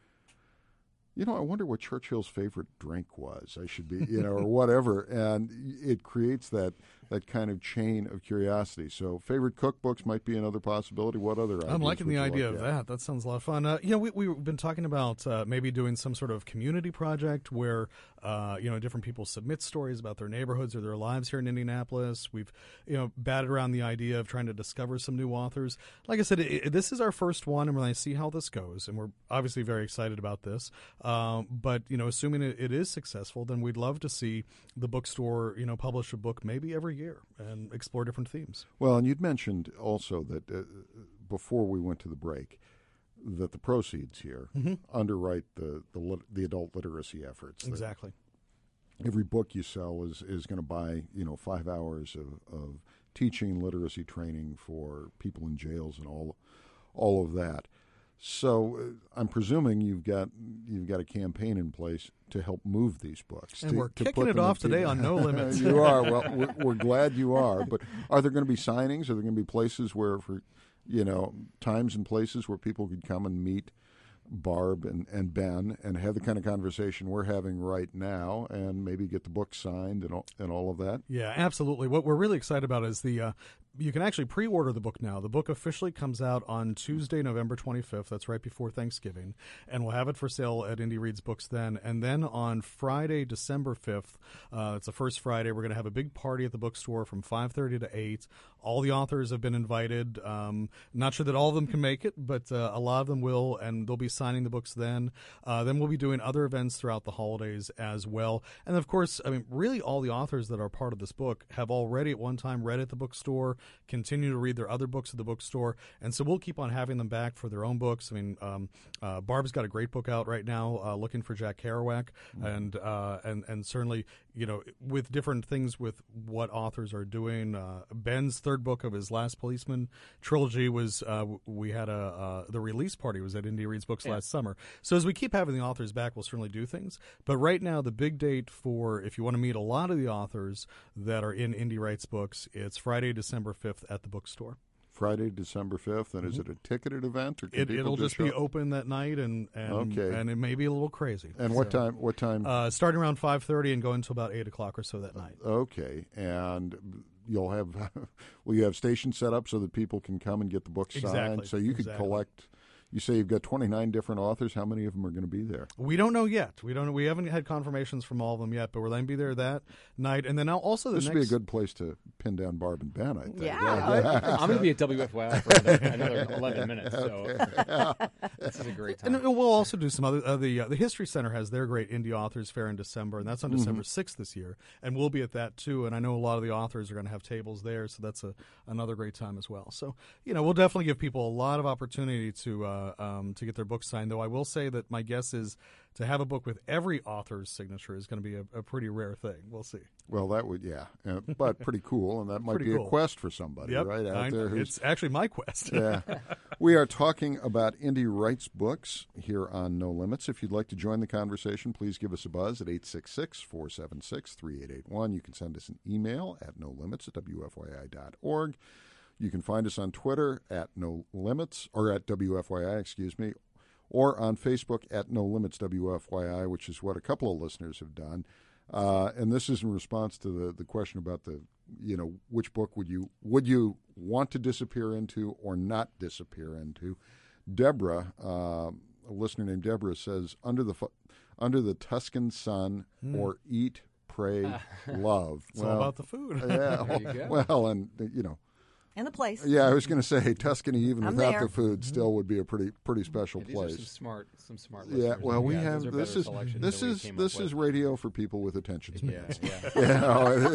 you know, I wonder what Churchill's favorite drink was. I should be, you know, or whatever. And it creates that that kind of chain of curiosity. So favorite cookbooks might be another possibility. What other ideas I'm liking would the you idea like of to add? that. That sounds a lot of fun. Uh, you know, we, we've been talking about uh, maybe doing some sort of community project where, uh, you know, different people submit stories about their neighborhoods or their lives here in Indianapolis. We've, you know, batted around the idea of trying to discover some new authors. Like I said, it, it, this is our first one, and we're going to see how this goes. And we're obviously very excited about this. Um, but, you know, assuming it, it is successful, then we'd love to see the bookstore, you know, publish a book maybe every year and explore different themes. Well, and you'd mentioned also that uh, before we went to the break, that the proceeds here Mm-hmm. underwrite the the, lit- the adult literacy efforts. That Exactly. Every book you sell is, is going to buy, you know, five hours of, of teaching literacy training for people in jails and all all of that. So uh, I'm presuming you've got you've got a campaign in place to help move these books. And to, we're to kicking put it them off into- today on No Limits. You are. Well, we're, we're glad you are. But are there going to be signings? Are there going to be places where, for you know, times and places where people could come and meet Barb and, and Ben and have the kind of conversation we're having right now, and maybe get the book signed and all, and all of that? Yeah, absolutely. What we're really excited about is the uh, you can actually pre-order the book now. The book officially comes out on Tuesday, November twenty-fifth. That's right before Thanksgiving. And we'll have it for sale at Indy Reads Books then. And then on Friday, December fifth, uh, it's the first Friday, we're going to have a big party at the bookstore from five thirty to eight. All the authors have been invited. Um, not sure that all of them can make it, but uh, a lot of them will, and they'll be signing the books then. Uh, then we'll be doing other events throughout the holidays as well. And of course, I mean, really all the authors that are part of this book have already at one time read at the bookstore, continue to read their other books at the bookstore, and so we'll keep on having them back for their own books. I mean, um, uh, Barb's got a great book out right now, uh, Looking for Jack Kerouac, mm-hmm. and uh, and and certainly, you know, with different things with what authors are doing. Uh, Ben's third book of his Last Policeman trilogy was uh, we had a uh, the release party was at Indy Reads Books yeah. last summer. So as we keep having the authors back, we'll certainly do things. But right now, the big date for if you want to meet a lot of the authors that are in Indy Writes Books, it's Friday, December fifth at the bookstore. Friday, December fifth, and is it a ticketed event, or can It, people it'll just, show be up? open that night, and and, Okay. and it may be a little crazy. And what So, time? What time? Uh, starting around five thirty and going until about eight o'clock or so that night. Okay, and you'll have will you have stations set up so that people can come and get the books signed? Exactly, So you could exactly. collect. You say you've got twenty-nine different authors. How many of them are going to be there? We don't know yet. We don't. We haven't had confirmations from all of them yet, but we're going to be there that night. And then now also the This would next. be a good place to pin down Barb and Ben, I think. Yeah. I'm going to be at W F Y I for another, another eleven minutes, so this is a great time. And we'll also do some other. Uh, the uh, the History Center has their great indie authors fair in December, and that's on December sixth this year. And we'll be at that too. And I know a lot of the authors are going to have tables there, so that's a another great time as well. So you know, we'll definitely give people a lot of opportunity to uh, um, to get their books signed. Though I will say that my guess is to have a book with every author's signature is going to be a, a pretty rare thing. We'll see. Well, that would, yeah, uh, but pretty cool, and that might Pretty be cool. a quest for somebody, Yep, right out I- there. Who's, it's actually my quest. yeah, we are talking about Indie Writes Books here on No Limits. If you'd like to join the conversation, please give us a buzz at eight six six, four seven six, three eight eight one. You can send us an email at no limits at w f y i dot org. You can find us on Twitter at No Limits, or at W F Y I, excuse me, or on Facebook at No Limits W F Y I, which is what a couple of listeners have done. Uh, and this is in response to the, the question about the, you know, which book would you would you want to disappear into or not disappear into? Deborah, uh, a listener named Deborah, says under the fu- under the Tuscan sun or Eat, Pray, Love. It's all about the food. Yeah, There you go. well, and you know. And the place. Yeah, I was going to say Tuscany, even I'm without there. the food, still would be a pretty pretty special Yeah, these are place. some smart, some smart. Yeah, listeners. well, we Yeah, have those are this better is selections this than we is came this up is with. radio for people with attention Yeah, spans. yeah. Yeah,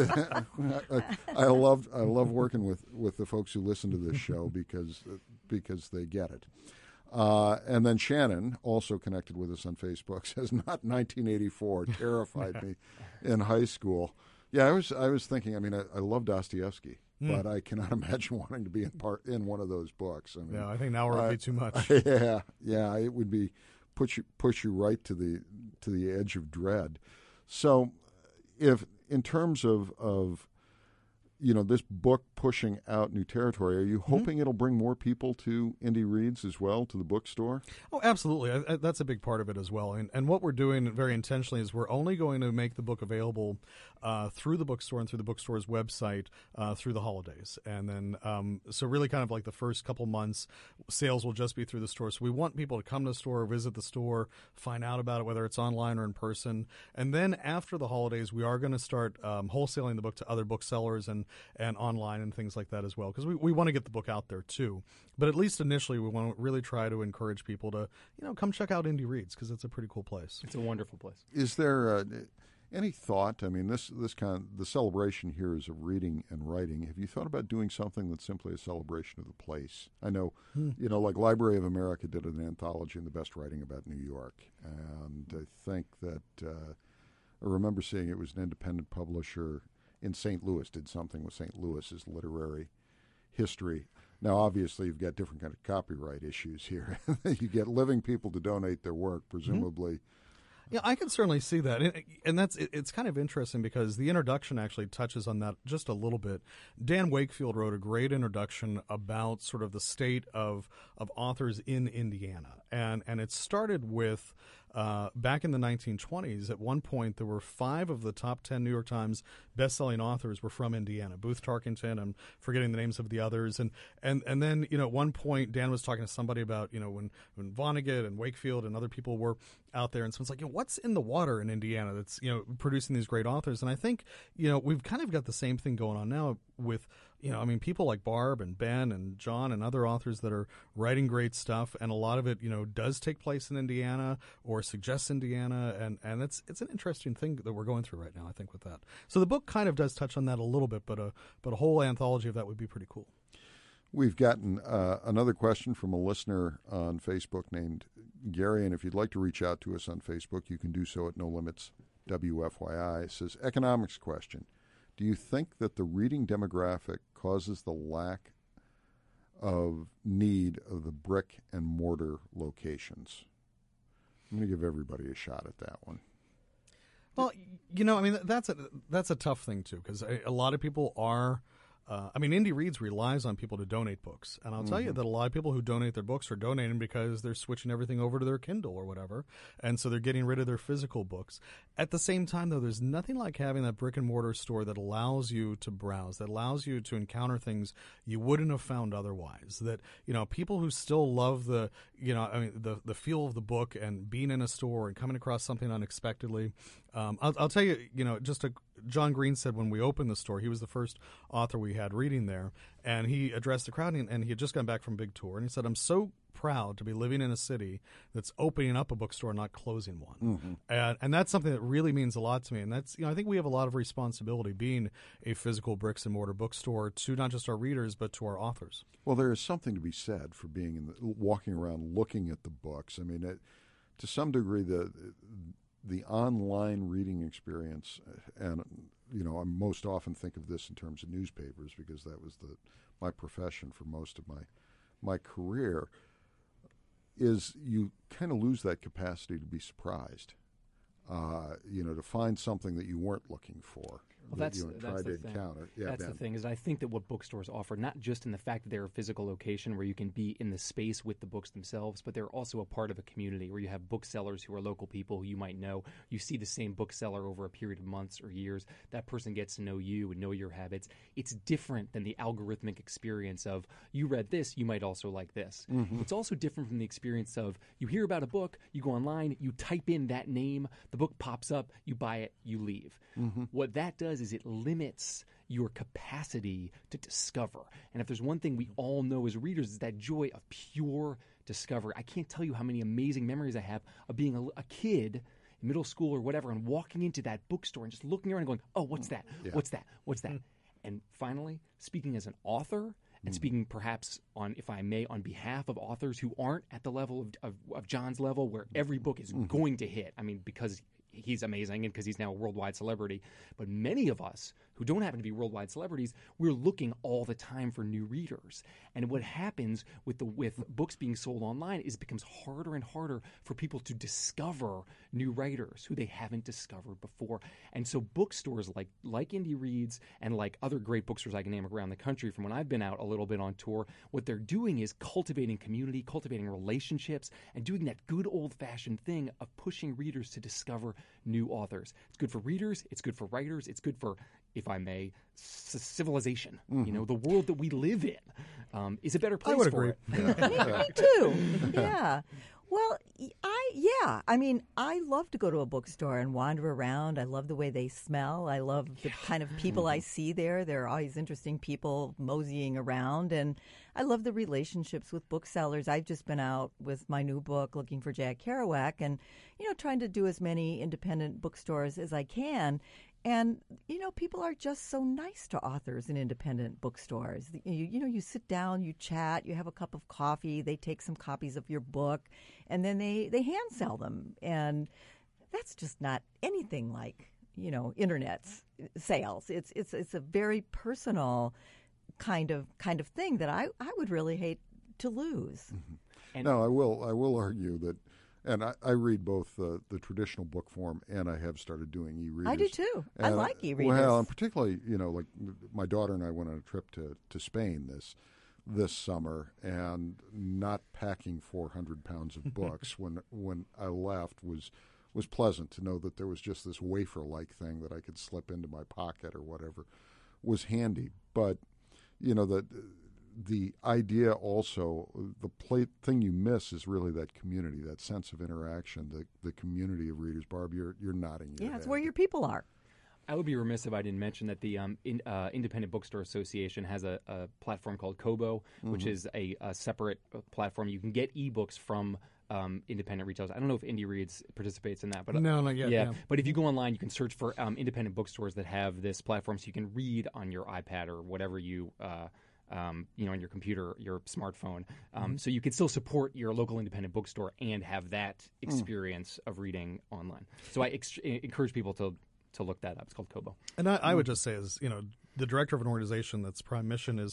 no, I, I love I love working with, with the folks who listen to this show because because they get it. Uh, and then Shannon, also connected with us on Facebook, says not nineteen eighty-four terrified me in high school. Yeah, I was I was thinking. I mean, I, I love Dostoevsky, but I cannot imagine wanting to be in part in one of those books. I mean, Yeah, I think now would I- be too much. yeah, yeah, it would be push you push you right to the to the edge of dread. So, if in terms of of you know this book pushing out new territory, are you hoping it'll bring more people to Indie Reads as well, to the bookstore? Oh, absolutely. I, I, that's a big part of it as well. And, and what we're doing very intentionally is we're only going to make the book available uh, through the bookstore and through the bookstore's website uh, through the holidays. And then, um, so really kind of like the first couple months, sales will just be through the store. So we want people to come to the store, visit the store, find out about it, whether it's online or in person. And then after the holidays, we are going to start um, wholesaling the book to other booksellers and, and online and things like that as well, because we, we want to get the book out there too. But at least initially, we want to really try to encourage people to, you know, come check out Indie Reads, because it's a pretty cool place. It's a wonderful place. Is there uh, any thought? I mean, this this kind of the celebration here is of reading and writing. Have you thought about doing something that's simply a celebration of the place? I know, you know, like Library of America did an anthology in the best writing about New York, and I think that uh, I remember seeing it was an independent publisher in Saint Louis did something with Saint Louis's literary history. Now, obviously, you've got different kind of copyright issues here. You get living people to donate their work, presumably. Yeah, I can certainly see that, and, and that's it, it's kind of interesting because the introduction actually touches on that just a little bit. Dan Wakefield wrote a great introduction about sort of the state of of authors in Indiana, and and it started with uh, back in the nineteen twenties. At one point, there were five of the top ten New York Times best-selling authors were from Indiana. Booth Tarkington, I'm forgetting the names of the others, and and and then you know at one point Dan was talking to somebody about you know when when Vonnegut and Wakefield and other people were out there, and someone's like, you know, what's in the water in Indiana that's, you know, producing these great authors? And I think, you know, we've kind of got the same thing going on now with, you know, I mean, people like Barb and Ben and John and other authors that are writing great stuff, and a lot of it, you know, does take place in Indiana or suggests Indiana, and, and it's it's an interesting thing that we're going through right now, I think, with that. So the book kind of does touch on that a little bit, but a, but a whole anthology of that would be pretty cool. We've gotten uh, another question from a listener on Facebook named Gary, and if you'd like to reach out to us on Facebook, you can do so at No Limits W F Y I. It says, economics question. Do you think that the reading demographic causes the lack of need of the brick and mortar locations? I'm going to give everybody a shot at that one. Well, you know, I mean, that's a, that's a tough thing, too, because a, a lot of people are Uh, I mean, Indie Reads relies on people to donate books. And I'll mm-hmm. tell you that a lot of people who donate their books are donating because they're switching everything over to their Kindle or whatever. And so they're getting rid of their physical books. At the same time, though, there's nothing like having that brick and mortar store that allows you to browse, that allows you to encounter things you wouldn't have found otherwise. That, you know, people who still love the, you know, I mean, the, the feel of the book and being in a store and coming across something unexpectedly. Um, I'll, I'll tell you, you know, just a, John Green said when we opened the store, he was the first author we had reading there, and he addressed the crowd, and, and he had just gotten back from a big tour, and he said, I'm so proud to be living in a city that's opening up a bookstore, not closing one. Mm-hmm. And, and that's something that really means a lot to me. And that's, you know, I think we have a lot of responsibility being a physical bricks and mortar bookstore to not just our readers, but to our authors. Well, there is something to be said for being in the, walking around looking at the books. I mean, it, to some degree, the the online reading experience, and you know, I most often think of this in terms of newspapers because that was the my profession for most of my my career, is you kind of lose that capacity to be surprised, uh, you know, to find something that you weren't looking for. Well, that's, you know, that's tried the to encounter. thing. Yeah, that's Ben. the thing is I think that what bookstores offer, not just in the fact that they're a physical location where you can be in the space with the books themselves, but they're also a part of a community where you have booksellers who are local people who you might know. You see the same bookseller over a period of months or years. That person gets to know you and know your habits. It's different than the algorithmic experience of you read this, you might also like this. Mm-hmm. It's also different from the experience of you hear about a book, you go online, you type in that name, the book pops up, you buy it, you leave. Mm-hmm. What that does is it limits your capacity to discover. And if there's one thing we all know as readers, is that joy of pure discovery. I can't tell you how many amazing memories I have of being a, a kid in middle school or whatever and walking into that bookstore and just looking around and going, oh, what's that? Yeah. What's that? What's that? And finally, speaking as an author, and speaking perhaps on, if I may, on behalf of authors who aren't at the level of, of, of John's level where every book is mm-hmm. going to hit. I mean, because he's amazing and because he's now a worldwide celebrity. But many of us who don't happen to be worldwide celebrities, we're looking all the time for new readers. And what happens with the with books being sold online is it becomes harder and harder for people to discover new writers who they haven't discovered before. And so bookstores like like Indie Reads and like other great bookstores I can name around the country from when I've been out a little bit on tour, what they're doing is cultivating community, cultivating relationships, and doing that good old-fashioned thing of pushing readers to discover new authors. It's good for readers, it's good for writers, it's good for, if I may, c- civilization. Mm-hmm. You know, the world that we live in um, is a better place I would for agree. it. me, me too. Yeah. Well, I yeah. I mean, I love to go to a bookstore and wander around. I love the way they smell. I love the yeah. kind of people I see there. There are always interesting people moseying around, and I love the relationships with booksellers. I've just been out with my new book, looking for Jack Kerouac, and you know, trying to do as many independent bookstores as I can. And, you know, people are just so nice to authors in independent bookstores. You, you know, you sit down, you chat, you have a cup of coffee, they take some copies of your book, and then they, they hand sell them. And that's just not anything like, you know, Internet sales. It's it's it's a very personal kind of kind of thing that I, I would really hate to lose. Mm-hmm. And no, I will I will argue that. And I, I read both uh, the traditional book form and I have started doing e-readers. I do too. And, I like e-readers. Well, and particularly, you know, like my daughter and I went on a trip to, to Spain this this summer, and not packing four hundred pounds of books when when I left was was pleasant to know that there was just this wafer-like thing that I could slip into my pocket or whatever was handy. But, you know, the the idea also, the play, thing you miss is really that community, that sense of interaction, the the community of readers. Barb, you're, you're nodding your Yeah, it's head. where your people are. I would be remiss if I didn't mention that the um, in, uh, Independent Bookstore Association has a, a platform called Kobo, mm-hmm. which is a, a separate platform. You can get ebooks from um, independent retailers. I don't know if Indie Reads participates in that, but no, not yet. Yeah, yeah. But if you go online, you can search for um, independent bookstores that have this platform, so you can read on your iPad or whatever you. Uh, Um, you know, on your computer, your smartphone. Um, mm-hmm. So you can still support your local independent bookstore and have that experience mm. of reading online. So I ex- encourage people to to look that up. It's called Kobo. And I, I would just say, as you know, the director of an organization that's prime mission is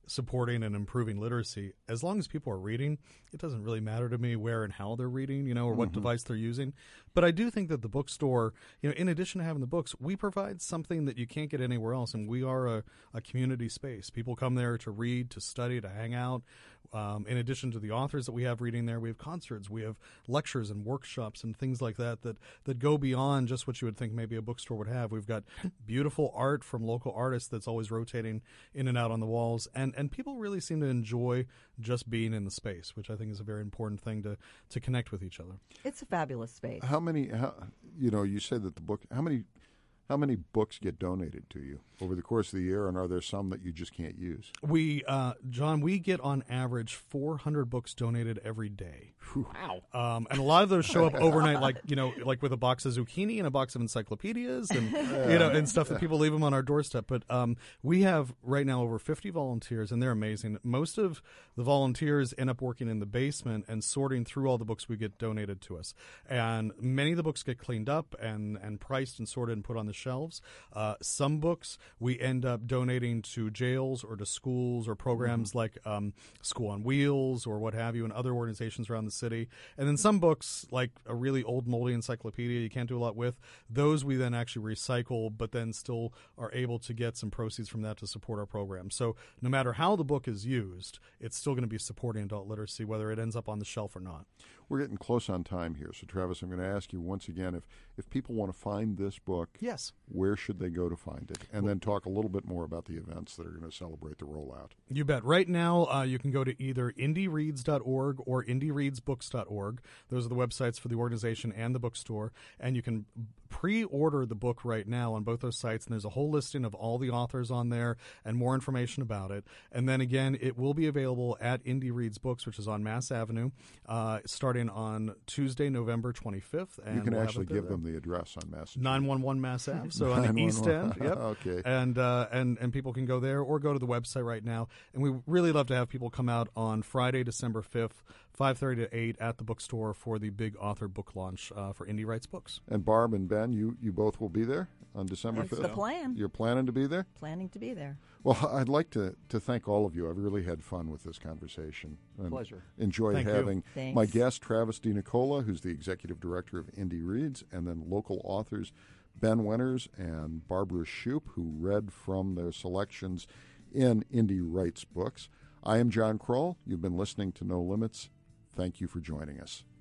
supporting and improving literacy. As long as people are reading, it doesn't really matter to me where and how they're reading, you know, or what mm-hmm. device they're using. But I do think that the bookstore, you know, in addition to having the books, we provide something that you can't get anywhere else, and we are a, a community space. People come there to read, to study, to hang out. Um, in addition to the authors that we have reading there, we have concerts, we have lectures and workshops and things like that that, that go beyond just what you would think maybe a bookstore would have. We've got beautiful art from local artists that's always rotating in and out on the walls, and, and people really seem to enjoy just being in the space, which I think is a very important thing to, to connect with each other. It's a fabulous space. How many, how, you know, you said that the book, how many How many books get donated to you over the course of the year, and are there some that you just can't use? We, uh, John, we get on average four hundred books donated every day. Wow. Um, and a lot of those show up overnight, like, you know, like with a box of zucchini and a box of encyclopedias and, yeah. you know, and stuff that people leave them on our doorstep. But um, we have right now over fifty volunteers, and they're amazing. Most of the volunteers end up working in the basement and sorting through all the books we get donated to us. And many of the books get cleaned up and, and priced and sorted and put on the shelves. Uh, some books we end up donating to jails or to schools or programs mm-hmm. like um, School on Wheels or what have you, and other organizations around the city. And then some books, like a really old moldy encyclopedia you can't do a lot with, those we then actually recycle, but then still are able to get some proceeds from that to support our program. So no matter how the book is used, it's still going to be supporting adult literacy, whether it ends up on the shelf or not. We're getting close on time here. So, Travis, I'm going to ask you once again, if, if people want to find this book, yes, where should they go to find it? And then talk a little bit more about the events that are going to celebrate the rollout. You bet. Right now, uh, you can go to either indie reads dot org or indie reads books dot org. Those are the websites for the organization and the bookstore. And you can pre-order the book right now on both those sites, and there's a whole listing of all the authors on there and more information about it. And then again, it will be available at Indie Reads Books, which is on Mass Avenue, uh, starting on Tuesday, November twenty-fifth. And you can we'll actually give them the address on Mass nine one one Mass Ave, so on the East End. Yep. Okay. And, uh, and, and people can go there or go to the website right now. And we really love to have people come out on Friday, December fifth, five thirty to eight at the bookstore for the big author book launch uh, for Indie Writes Books. And Barb and Ben, you, you both will be there on December fifth? That's the plan. You're planning to be there? Planning to be there. Well, I'd like to, to thank all of you. I've really had fun with this conversation. And Pleasure. Enjoyed Thank having you. my guest, Travis DiNicola, who's the executive director of Indie Reads, and then local authors Ben Winters and Barbara Shoup, who read from their selections in Indie Writes Books. I am John Kroll. You've been listening to No Limits. Thank you for joining us.